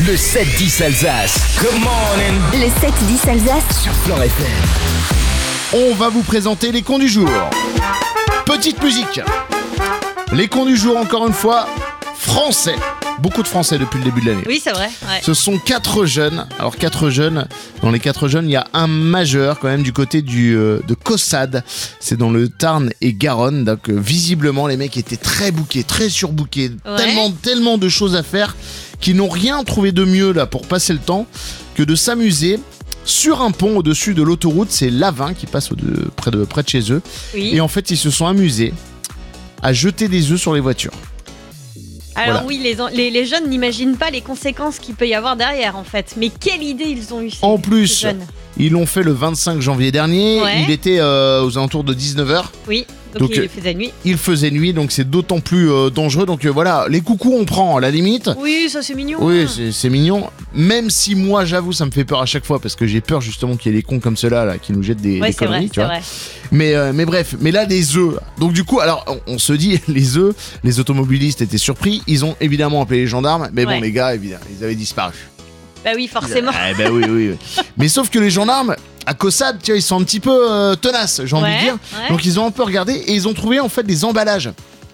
Le 7-10 Alsace. Good morning. Le 7-10 Alsace Sur Fleure FM. On va vous présenter les cons du jour. Petite musique. Les cons du jour, encore une fois, français. Beaucoup de français depuis le début de l'année. Oui, c'est vrai. Ouais. Ce sont 4 jeunes. Alors 4 jeunes, dans les 4 jeunes, il y a un majeur quand même du côté de Caussade. C'est dans le Tarn et Garonne. Donc visiblement les mecs étaient très bookés, très surbookés. Ouais. Tellement de choses à faire qu'ils n'ont rien trouvé de mieux là pour passer le temps que de s'amuser sur un pont au-dessus de l'autoroute. C'est l'A20 qui passe près de chez eux. Oui. Et en fait ils se sont amusés à jeter des œufs sur les voitures. Alors voilà. oui, les jeunes n'imaginent pas les conséquences qu'il peut y avoir derrière en fait. Mais quelle idée ils ont eu ces En plus, ces jeunes. ils l'ont fait le 25 janvier dernier. Ouais. Il était aux alentours de 19h. Oui, Donc, il faisait nuit. Il faisait nuit, donc c'est d'autant plus dangereux. Donc voilà, les coucous on prend à la limite. Oui, ça c'est mignon. Oui, c'est mignon. Même si moi, j'avoue, ça me fait peur à chaque fois parce que j'ai peur justement qu'il y ait des cons comme ceux-là là, qui nous jettent des Ouais, c'est conneries, vrai, tu c'est vois. vrai. Mais bref, mais là des œufs. Donc du coup, alors on se dit les œufs, les automobilistes étaient surpris. Ils ont évidemment appelé les gendarmes, mais bon, Ouais. les gars, évidemment, ils avaient disparu. Bah oui, forcément. Ah, bah oui. Mais sauf que les gendarmes à Caussade, tu vois, ils sont un petit peu tenaces, j'ai envie de dire. Ouais. Donc ils ont un peu regardé et ils ont trouvé en fait des emballages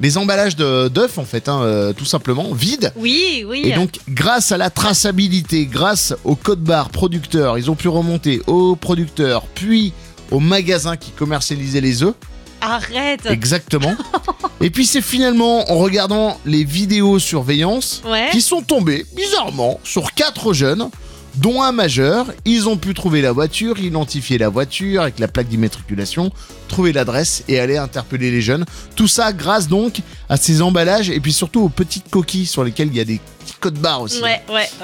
d'œufs en fait, tout simplement vides. Oui. Et donc, grâce à la traçabilité, grâce au code barre producteur, ils ont pu remonter au producteur, puis au magasin qui commercialisait les œufs. Arrête. Exactement. Et puis, c'est finalement en regardant les vidéosurveillance Ouais. qui sont tombés, bizarrement, sur 4 jeunes, dont un majeur. Ils ont pu trouver la voiture, identifier la voiture avec la plaque d'immatriculation, trouver l'adresse et aller interpeller les jeunes. Tout ça grâce donc à ces emballages et puis surtout aux petites coquilles sur lesquelles il y a des petits codes barres aussi. Ouais.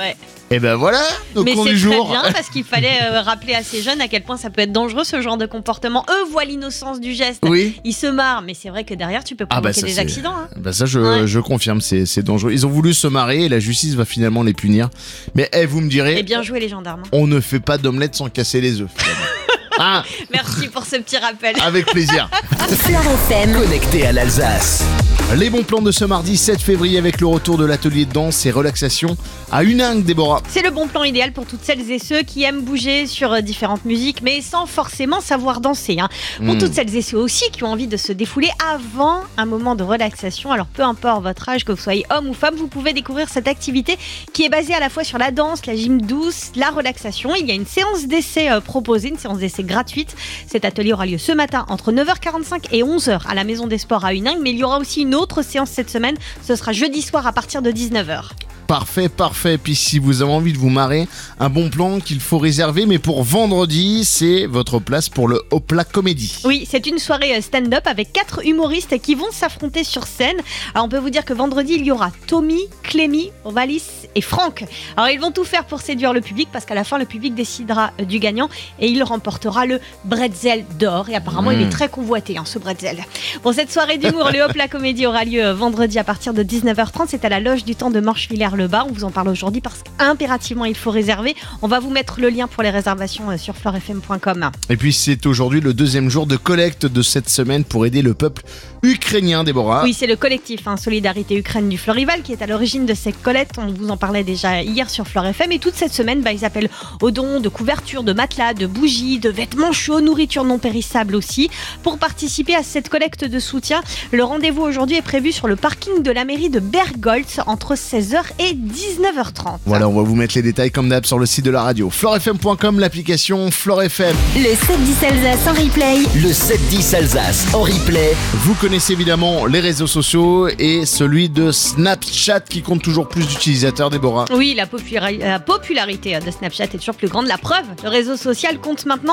Et ben voilà, donc Mais on c'est du très jour. bien parce qu'il fallait rappeler à ces jeunes à quel point ça peut être dangereux ce genre de comportement. Eux voient l'innocence du geste. Oui. Ils se marrent, mais c'est vrai que derrière tu peux provoquer ça, des c'est- accidents. Hein. Bah ça Ouais. je confirme, c'est dangereux. Ils ont voulu se marrer et la justice va finalement les punir. Mais vous me direz, Et bien joué les gendarmes. on ne fait pas d'omelette sans casser les œufs. finalement. Ah, Merci pour ce petit rappel. avec plaisir. Fleure FM. Connecté à l'Alsace. Les bons plans de ce mardi 7 février avec le retour de l'atelier de danse et relaxation à Huningue, Déborah. C'est le bon plan idéal pour toutes celles et ceux qui aiment bouger sur différentes musiques, mais sans forcément savoir danser. Hein. Pour toutes celles et ceux aussi qui ont envie de se défouler avant un moment de relaxation. Alors peu importe votre âge, que vous soyez homme ou femme, vous pouvez découvrir cette activité qui est basée à la fois sur la danse, la gym douce, la relaxation. Il y a une séance d'essai proposée, une séance d'essai gratuite. Cet atelier aura lieu ce matin entre 9h45 et 11h à la Maison des Sports à Huningue, mais il y aura aussi une autre séance cette semaine. Ce sera jeudi soir à partir de 19h. Parfait. Puis si vous avez envie de vous marrer, un bon plan qu'il faut réserver, mais pour vendredi, c'est votre place pour le Hopla Comédie. Oui, c'est une soirée stand-up avec 4 humoristes qui vont s'affronter sur scène. Alors on peut vous dire que vendredi, il y aura Tommy, Clémy, Valis et Franck. Alors ils vont tout faire pour séduire le public parce qu'à la fin, le public décidera du gagnant et il remportera le bretzel d'or. Et apparemment, il est très convoité, ce bretzel. Bon, cette soirée d'humour, le Hopla Comédie aura lieu vendredi à partir de 19h30. C'est à la loge du temps de Morchevillers-le-Bas. On vous en parle aujourd'hui parce qu'impérativement, il faut réserver. On va vous mettre le lien pour les réservations sur fleurefm.com. Et puis c'est aujourd'hui le 2e jour de collecte de cette semaine pour aider le peuple ukrainien, Déborah. Oui, c'est le collectif Solidarité Ukraine du Florival qui est à l'origine de cette collecte. On vous en parlait déjà hier sur Fleur FM. Et toute cette semaine, ils appellent aux dons de couvertures, de matelas, de bougies, de vêtements chauds, nourriture non périssable aussi. Pour participer à cette collecte de soutien, le rendez-vous aujourd'hui est prévu sur le parking de la mairie de Bergholz entre 16h et 19h30. Voilà, on va vous mettre les détails comme d'hab sur le site de la radio. fleurefm.com, l'application Fleur FM. Le 7-10 Alsace en replay. Le 7-10 Alsace en replay. Vous connaissez évidemment les réseaux sociaux et celui de Snapchat qui compte toujours plus d'utilisateurs, Déborah. Oui, la popularité de Snapchat est toujours plus grande. La preuve, le réseau social compte maintenant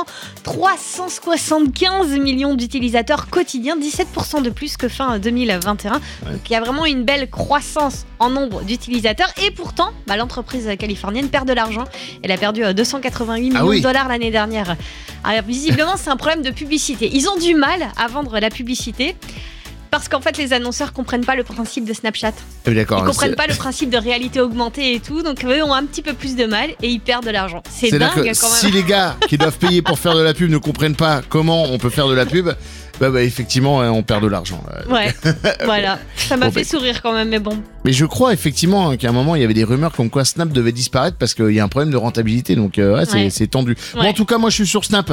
375 millions d'utilisateurs quotidiens, 17% de plus que fin 2021. Donc il y a vraiment une belle croissance en nombre d'utilisateurs. Et pourtant, l'entreprise californienne perd de l'argent. Elle a perdu 288 millions de dollars l'année dernière. Alors, visiblement, c'est un problème de publicité. Ils ont du mal à vendre la publicité. Parce qu'en fait, les annonceurs comprennent pas le principe de Snapchat. Oui, d'accord. Ils comprennent pas le principe de réalité augmentée et tout, donc eux ont un petit peu plus de mal et ils perdent de l'argent. C'est dingue C'est-à-dire quand que même. si les gars qui doivent payer pour faire de la pub ne comprennent pas comment on peut faire de la pub, Bah, effectivement, on perd de l'argent. Ouais, voilà. Ça m'a Bon, fait bah. sourire quand même, mais bon. Mais je crois effectivement qu'à un moment, il y avait des rumeurs comme quoi Snap devait disparaître parce qu'il y a un problème de rentabilité. Donc, c'est tendu. Bon, Ouais. en tout cas, moi, je suis sur Snap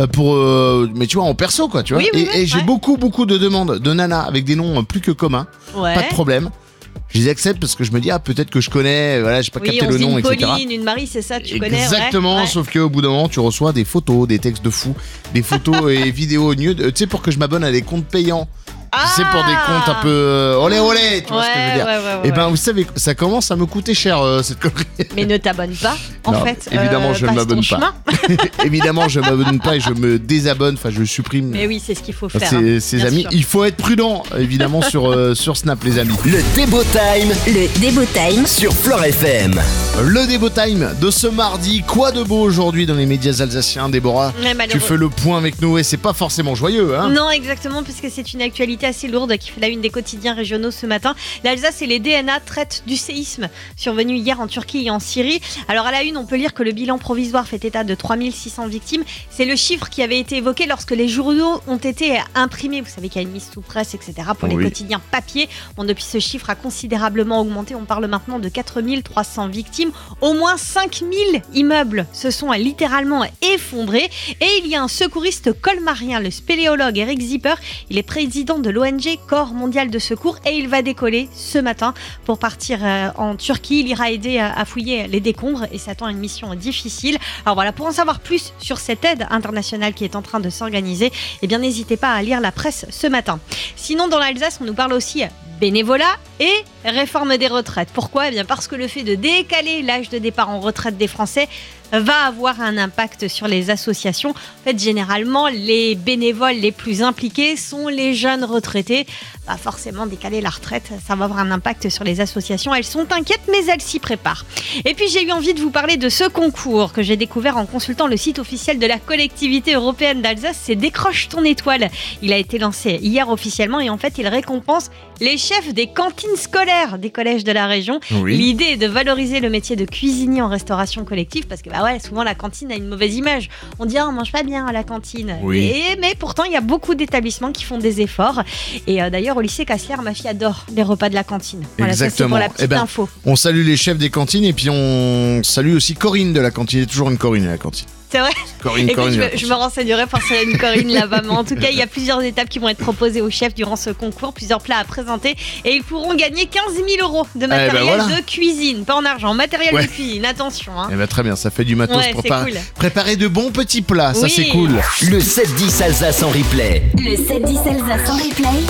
mais tu vois, en perso, quoi, tu vois. Oui, oui, et j'ai ouais. beaucoup de demandes de nanas avec des noms plus que communs. Ouais. Pas de problème. Je les accepte parce que je me dis, peut-être que je connais, voilà, j'ai pas Oui, capté on le se dit nom, une etc. Pauline, une Marie, c'est ça, tu connais. Exactement, ouais. sauf qu'au bout d'un moment, tu reçois des photos, des textes de fous, des photos et vidéos nudes. Tu sais, pour que je m'abonne à des comptes payants. C'est pour des comptes un peu olé, tu vois ce que je veux dire. Ouais, Et ben, vous savez, ça commence à me coûter cher cette connerie. Mais ne t'abonne pas, en Non, fait. évidemment, je ne passe m'abonne ton pas. chemin. Évidemment, je m'abonne pas et je me désabonne, enfin, je supprime. Mais oui, c'est ce qu'il faut faire. Ses bien amis, sûr. il faut être prudent, évidemment, sur Snap, les amis. Le Débo Time Le Débo Time sur Fleure FM. Le Débo Time de ce mardi. Quoi de beau aujourd'hui dans les médias alsaciens, Déborah? Ouais, Tu malheureux. fais le point avec nous et c'est pas forcément joyeux, hein? Non, exactement, puisque c'est une actualité assez lourde qui fait la une des quotidiens régionaux ce matin. L'Alsace et les DNA traitent du séisme survenu hier en Turquie et en Syrie. Alors à la une, on peut lire que le bilan provisoire fait état de 3600 victimes. C'est le chiffre qui avait été évoqué lorsque les journaux ont été imprimés. Vous savez qu'il y a une mise sous presse, etc. pour les Oui. quotidiens papier. Bon, depuis, ce chiffre a considérablement augmenté. On parle maintenant de 4300 victimes. Au moins 5000 immeubles se sont littéralement effondrés. Et il y a un secouriste colmarien, le spéléologue Eric Zipper. Il est président de l'ONG Corps mondial de secours et il va décoller ce matin pour partir en Turquie. Il ira aider à fouiller les décombres et s'attend à une mission difficile. Alors voilà, pour en savoir plus sur cette aide internationale qui est en train de s'organiser, eh bien n'hésitez pas à lire la presse ce matin. Sinon, dans l'Alsace, on nous parle aussi bénévolat et réforme des retraites. Pourquoi ? Eh bien parce que le fait de décaler l'âge de départ en retraite des Français va avoir un impact sur les associations. En fait, généralement, les bénévoles les plus impliqués sont les jeunes retraités. Bah forcément, décaler la retraite, ça va avoir un impact sur les associations. Elles sont inquiètes, mais elles s'y préparent. Et puis, j'ai eu envie de vous parler de ce concours que j'ai découvert en consultant le site officiel de la collectivité européenne d'Alsace. C'est Décroche ton étoile. Il a été lancé hier officiellement et en fait, il récompense les chefs des cantines scolaires des collèges de la région. Oui. L'idée est de valoriser le métier de cuisinier en restauration collective parce que souvent la cantine a une mauvaise image. On dit on mange pas bien à la cantine. Oui. Mais pourtant il y a beaucoup d'établissements qui font des efforts. Et d'ailleurs au lycée Cassler, ma fille adore les repas de la cantine. Voilà, ça, c'est Exactement. pour la petite info. On salue les chefs des cantines et puis on salue aussi Corinne de la cantine. Il y a toujours une Corinne à la cantine. C'est vrai. Corinne Écoute, de la je cantine. me renseignerai pour s'il y a une Corinne là-bas. Mais en tout cas, il y a plusieurs étapes qui vont être proposées aux chefs durant ce concours, plusieurs plats à présenter. Et ils pourront gagner 15 000 euros de matériel voilà. de cuisine. Pas en argent, matériel Ouais. de cuisine. Attention. Hein. Eh ben, très bien, ça fait du matos Ouais, pour c'est cool. préparer de bons petits plats. Ça, Oui. c'est cool. Le 7-10 Alsace en replay. Le 7-10 Alsace en replay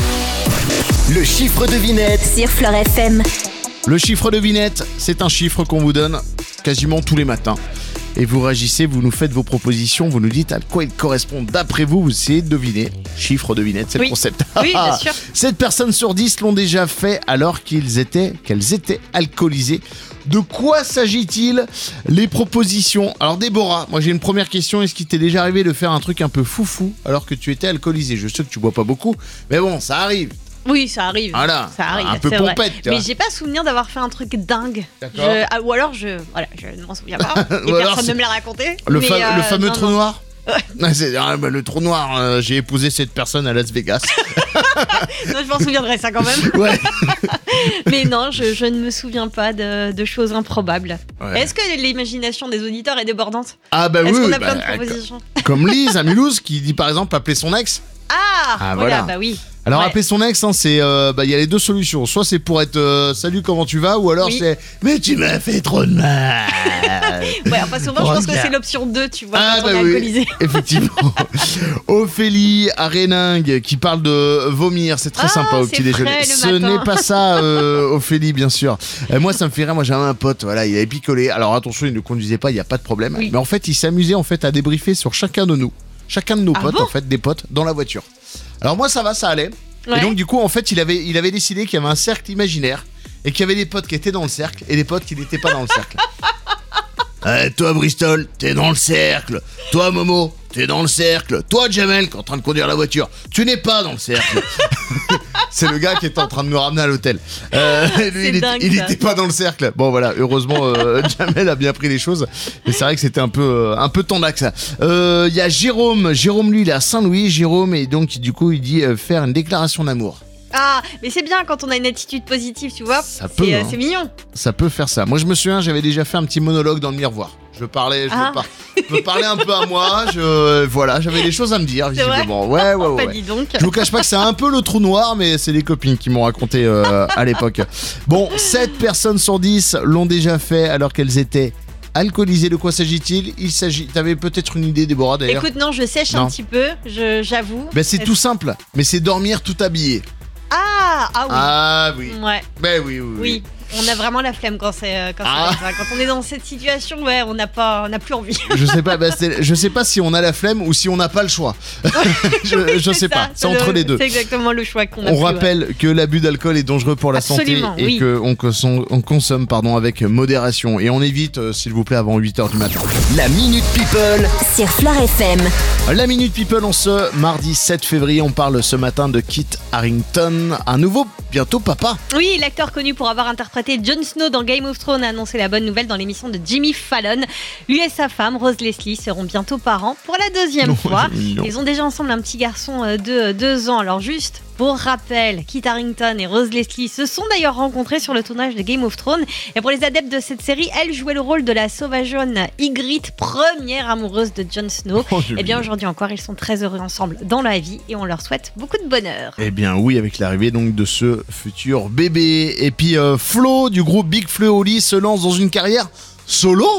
Le chiffre devinette. sur Fleure FM. Le chiffre devinette, c'est un chiffre qu'on vous donne quasiment tous les matins. Et vous réagissez, vous nous faites vos propositions, vous nous dites à quoi il correspond d'après vous, vous essayez de deviner. Chiffre devinette, c'est Oui. le concept. Oui, bien sûr. 7 personnes sur 10 l'ont déjà fait alors qu'elles étaient alcoolisées. De quoi s'agit-il? Les propositions. Alors Déborah, moi j'ai une première question. Est-ce qu'il t'est déjà arrivé de faire un truc un peu foufou alors que tu étais alcoolisé? Je sais que tu bois pas beaucoup, mais bon, ça arrive. Oui, ça arrive. Voilà, Ça arrive, un peu c'est vrai. pompette, tu Mais vois. j'ai pas souvenir d'avoir fait un truc dingue. D'accord. Ou alors je ne m'en souviens pas. Et Ou alors personne c'est- ne me l'a raconté. Le Mais, fameux non, trou non. noir. Le trou noir, j'ai épousé cette personne à Las Vegas. Non, je m'en souviendrai ça quand même. Ouais. Mais non, je ne me souviens pas de choses improbables. Ouais. Est-ce que l'imagination des auditeurs est débordante? Ah bah Est-ce oui, qu'on a bah, plein de propositions? comme Lise à Mulhouse qui dit par exemple appeler son ex. Ah, voilà. bah oui. Alors Ouais. appeler son ex, hein, c'est il y a les deux solutions. Soit c'est pour être salut comment tu vas, ou alors Oui. c'est mais tu m'as fait trop de mal. Ouais, enfin souvent je pense que Regarde. c'est l'option 2, tu vois, Ah quand on bah est oui, alcoolisé. effectivement. Ophélie à Réningue qui parle de vomir, c'est très Ah, sympa au c'est petit déjeuner. frais le Ce matin. n'est pas ça, Ophélie, bien sûr. Moi, ça me fait rire. Moi, j'avais un pote, voilà, il avait picolé. Alors attention, il ne conduisait pas, il n'y a pas de problème. Oui. Mais en fait, il s'amusait en fait à débriefer sur chacun de nous, chacun de nos Ah potes, bon en fait, des potes dans la voiture. Alors moi, ça va, ça allait. Ouais. Et donc du coup, en fait, il avait décidé qu'il y avait un cercle imaginaire et qu'il y avait des potes qui étaient dans le cercle et des potes qui n'étaient pas dans le cercle. Toi Bristol, t'es dans le cercle. Toi Momo, t'es dans le cercle. Toi Jamel, qui est en train de conduire la voiture, tu n'es pas dans le cercle. C'est le gars qui était en train de me ramener à l'hôtel. Lui, il dingue, il ça. était pas dans le cercle. Bon voilà, heureusement Jamel a bien pris les choses. Mais c'est vrai que c'était un peu tendax ça. Il y a Jérôme. Jérôme lui il est à Saint-Louis. Jérôme et donc du coup il dit faire une déclaration d'amour. Ah, mais c'est bien quand on a une attitude positive, tu vois. Ça peut, hein. C'est mignon. Ça peut faire ça. Moi je me souviens, j'avais déjà fait un petit monologue dans le miroir. Je parlais un peu à moi. Voilà, j'avais des choses à me dire visiblement. Ouais. Bah, dis donc. Je vous cache pas que c'est un peu le trou noir, mais c'est les copines qui m'ont raconté à l'époque. Bon, 7 personnes sur 10 l'ont déjà fait alors qu'elles étaient alcoolisées. De quoi s'agit-il ? T'avais peut-être une idée, Déborah, d'ailleurs ? Écoute, non, je sèche un petit peu, j'avoue. Ben, c'est tout simple, mais c'est dormir tout habillé. Ah oui. Ouais. Ben oui. Oui. On a vraiment la flemme quand c'est comme ça. Quand on est dans cette situation, ouais, on n'a plus envie. Je sais pas si on a la flemme ou si on n'a pas le choix. je sais pas. C'est entre les deux. C'est exactement le choix qu'on a. On rappelle que l'abus d'alcool est dangereux pour la santé et qu'on consomme avec modération. Et on évite, s'il vous plaît, avant 8h du matin. La Minute People sur Fleure FM. La Minute People en ce mardi 7 février. On parle ce matin de Kit Harington, un nouveau, bientôt papa. Oui, l'acteur connu pour avoir interprété Jon Snow dans Game of Thrones a annoncé la bonne nouvelle dans l'émission de Jimmy Fallon. Lui et sa femme, Rose Leslie, seront bientôt parents pour la deuxième fois. Ils ont déjà ensemble un petit garçon de 2 ans. Alors juste pour rappel, Kit Harington et Rose Leslie se sont d'ailleurs rencontrés sur le tournage de Game of Thrones. Et pour les adeptes de cette série, elle jouait le rôle de la sauvageonne Ygritte, première amoureuse de Jon Snow. Et bien aujourd'hui encore, ils sont très heureux ensemble dans la vie et on leur souhaite beaucoup de bonheur. Eh bien oui, avec l'arrivée donc de ce futur bébé. Et puis Flo du groupe Big Flo et Oli se lance dans une carrière solo ?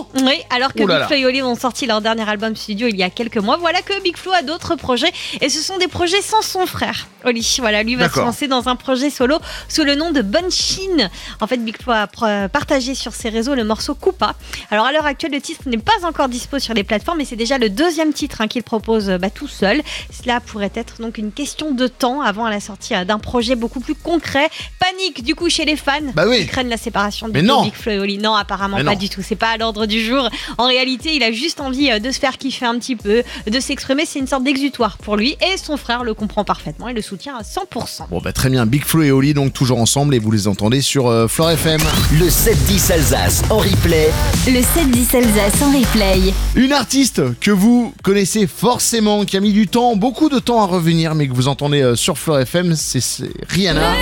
Oui, alors que Big Flo et Oli ont sorti leur dernier album studio il y a quelques mois, voilà que Big Flo a d'autres projets et ce sont des projets sans son frère Oli. Voilà, lui va se lancer dans un projet solo sous le nom de Bunchin. En fait, Big Flo a partagé sur ses réseaux le morceau Coupa. Alors à l'heure actuelle, le titre n'est pas encore dispo sur les plateformes, mais c'est déjà le 2e titre qu'il propose tout seul. Cela pourrait être donc une question de temps avant la sortie d'un projet beaucoup plus concret. Panique du coup chez les fans qui craignent la séparation de Big Flo et Oli. Non, apparemment pas du tout. C'est pas à l'ordre du jour. En réalité, il a juste envie de se faire kiffer un petit peu, de s'exprimer. C'est une sorte d'exutoire pour lui et son frère le comprend parfaitement et le soutient à 100%. Bon très bien, Big Flo et Oli donc toujours ensemble et vous les entendez sur Fleure FM. Le 7-10 Alsace en replay. Le 7-10 Alsace en replay. Une artiste que vous connaissez forcément, qui a mis beaucoup de temps à revenir, mais que vous entendez sur Fleure FM, c'est Rihanna.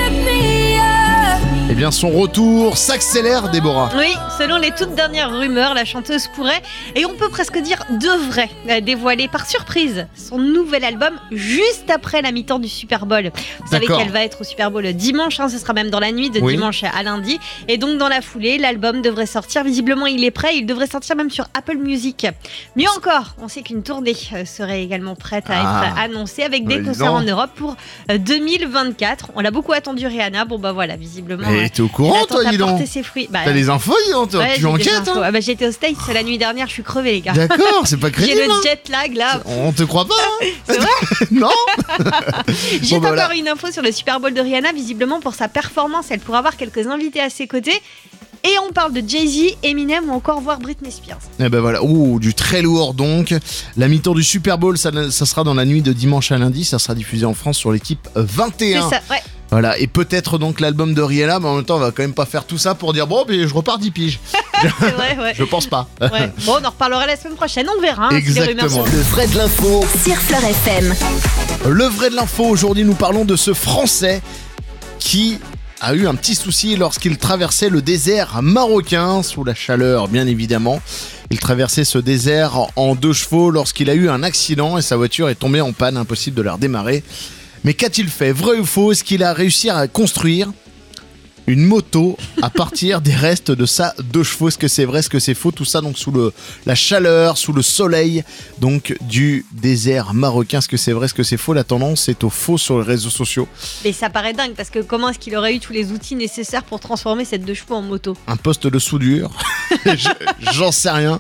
Eh bien, son retour s'accélère, Déborah. Oui, selon les toutes dernières rumeurs, la chanteuse pourrait, et on peut presque dire devrait, dévoiler par surprise son nouvel album juste après la mi-temps du Super Bowl. Vous savez qu'elle va être au Super Bowl dimanche, ce sera même dans la nuit de dimanche à lundi. Et donc, dans la foulée, l'album devrait sortir. Visiblement, il est prêt. Il devrait sortir même sur Apple Music. Mieux encore, on sait qu'une tournée serait également prête à être annoncée avec des concerts en Europe pour 2024. On l'a beaucoup attendu, Rihanna. Bon, voilà, visiblement. T'es au courant, toi, dis donc ? Ses fruits. T'as des infos, dis donc ? Tu enquêtes, hein ? J'étais au States la nuit dernière, je suis crevée, les gars. D'accord, c'est pas crédible. J'ai le jet lag, là. On te croit pas, hein ? C'est vrai ? Non. J'ai encore une info sur le Super Bowl de Rihanna. Visiblement, pour sa performance, elle pourrait avoir quelques invités à ses côtés. Et on parle de Jay-Z, Eminem ou encore voir Britney Spears. Et ben voilà, du très lourd donc. La mi-temps du Super Bowl, ça sera dans la nuit de dimanche à lundi. Ça sera diffusé en France sur l'équipe 21. C'est ça, ouais. Voilà, et peut-être donc l'album de Rihanna, mais en même temps, on va quand même pas faire tout ça pour dire mais je repars 10 piges. C'est vrai, ouais. Je pense pas. Ouais. Bon, on en reparlera la semaine prochaine, on verra. Exactement. Le vrai de l'info sur Fleure FM. Le vrai de l'info, aujourd'hui, nous parlons de ce Français qui a eu un petit souci lorsqu'il traversait le désert marocain, sous la chaleur bien évidemment. Il traversait ce désert en 2 chevaux lorsqu'il a eu un accident et sa voiture est tombée en panne, impossible de la redémarrer. Mais qu'a-t-il fait ? Vrai ou faux ? Est-ce qu'il a réussi à construire une moto à partir des restes de sa 2 chevaux ? Est-ce que c'est vrai ? Est-ce que c'est faux ? Tout ça donc sous la chaleur, sous le soleil donc du désert marocain. Est-ce que c'est vrai ? Est-ce que c'est faux ? La tendance est au faux sur les réseaux sociaux. Mais ça paraît dingue parce que comment est-ce qu'il aurait eu tous les outils nécessaires pour transformer cette 2 chevaux en moto ? Un poste de soudure, j'en sais rien.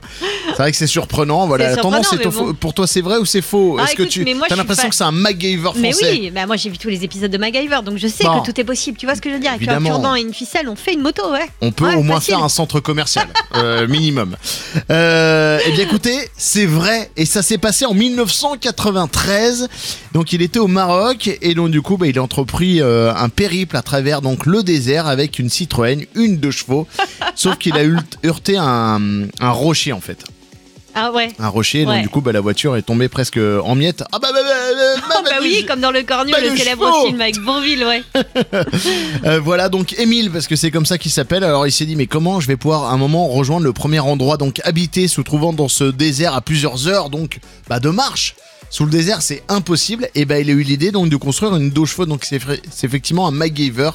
C'est vrai que c'est surprenant. Voilà. C'est Tendance, surprenant, mais bon. pour toi, c'est vrai ou c'est faux? Ah, Est-ce que écoute, tu mais moi, as je l'impression suis que c'est un MacGyver Mais français? oui, bah moi j'ai vu tous les épisodes de MacGyver, donc je sais Bon. que tout est possible. Tu vois ce que je veux dire? Avec un Évidemment. cure-dent et une ficelle, on fait une moto, ouais. On peut Ouais, au moins facile. faire un centre commercial, minimum. Eh bien écoutez, c'est vrai, et ça s'est passé en 1993. Donc il était au Maroc, et donc du coup il a entrepris un périple à travers donc le désert avec une Citroën, une 2 chevaux. Sauf qu'il a heurté un rocher en fait. Ah ouais. Un rocher, donc Ouais. du coup la voiture est tombée presque en miettes. Ah bah Bah oui, comme dans Le Cornu, Bah, le le célèbre chevaux. film avec Bourvil, ouais. Voilà donc Émile, parce que c'est comme ça qu'il s'appelle. Alors il s'est dit mais comment je vais pouvoir à un moment rejoindre le premier endroit donc habité se trouvant dans ce désert à plusieurs heures donc de marche. Sous le désert, c'est impossible. Et il a eu l'idée donc de construire une 2 chevaux. Donc c'est effectivement un MacGyver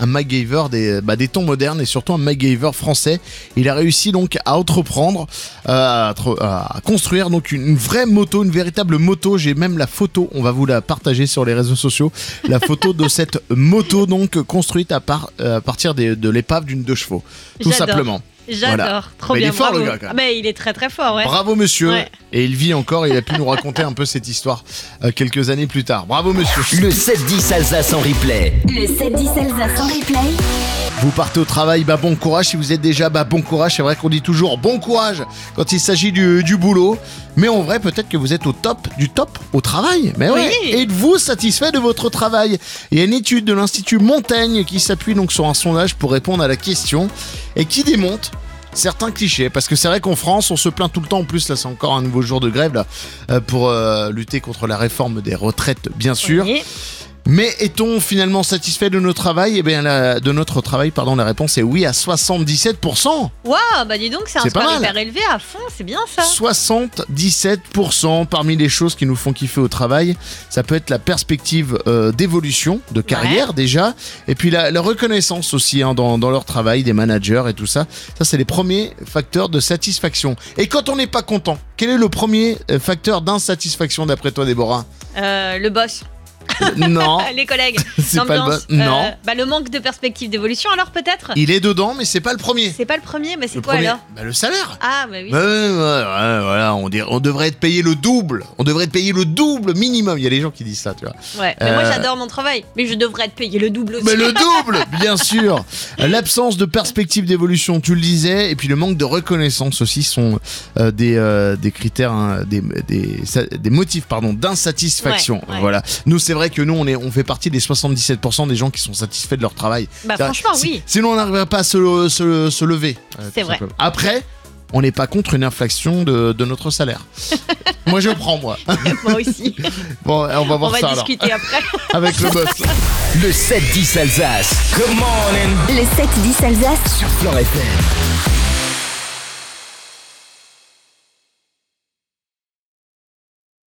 des temps modernes et surtout un MacGyver français. Il a réussi donc à entreprendre, à construire donc une vraie moto, une véritable moto. J'ai même la photo. On va vous la partager sur les réseaux sociaux. La photo de cette moto donc construite à partir de l'épave d'une 2 chevaux, tout J'adore. simplement. J'adore, Voilà. trop Mais il bien. est fort, bravo. le gars, quand même. Ah, mais il est très très fort, ouais. Bravo monsieur, Ouais. et il vit encore, il a pu nous raconter un peu cette histoire quelques années plus tard. Bravo monsieur. Le 7-10 Alsace en replay. Le 7-10 Alsace en replay. Vous partez au travail, bon courage. Si vous êtes déjà, bon courage. C'est vrai qu'on dit toujours bon courage quand il s'agit du boulot. Mais en vrai, peut-être que vous êtes au top du top au travail. Mais ouais. Oui. Êtes-vous satisfait de votre travail? Il y a une étude de l'Institut Montaigne qui s'appuie donc sur un sondage pour répondre à la question et qui démontre certains clichés, parce que c'est vrai qu'en France on se plaint tout le temps. En plus là c'est encore un nouveau jour de grève là pour lutter contre la réforme des retraites bien sûr. Oui. Mais est-on finalement satisfait de notre travail? Eh bien, la réponse est oui à 77%. Waouh, bah dis donc, c'est un C'est pas score mal. hyper élevé à fond, c'est bien ça. 77% parmi les choses qui nous font kiffer au travail. Ça peut être la perspective d'évolution, de carrière déjà, et puis la reconnaissance aussi dans leur travail, des managers et tout ça. Ça, c'est les premiers facteurs de satisfaction. Et quand on n'est pas content, quel est le premier facteur d'insatisfaction d'après toi, Déborah? Le boss, Non, les collègues, c'est pas le l'ambiance. boss. Non. Le manque de perspective d'évolution, alors peut-être. il est dedans, mais c'est pas le premier. C'est pas le premier, mais c'est Le quoi premier, alors? le salaire. Ah bah oui. Voilà, on devrait être payé le double. On devrait être payé le double minimum. Il y a des gens qui disent ça, tu vois. Ouais, mais moi j'adore mon travail, mais je devrais être payé le double aussi. Mais le double, bien sûr. L'absence de perspective d'évolution, tu le disais, et puis le manque de reconnaissance aussi sont des critères, hein, des motifs, d'insatisfaction. Ouais. Voilà. Nous, c'est vrai que nous, on fait partie des 77% des gens qui sont satisfaits de leur travail. Bah C'est-à-dire, franchement, oui. Sinon, on n'arriverait pas à se lever. C'est tout vrai. simplement. Après, on n'est pas contre une inflation de notre salaire. Moi, je prends, moi. Moi aussi. Bon, on va On voir va ça alors. discuter après. Avec le boss. Le 7-10 Alsace. Come on Le 7-10 Alsace sur Fort FM.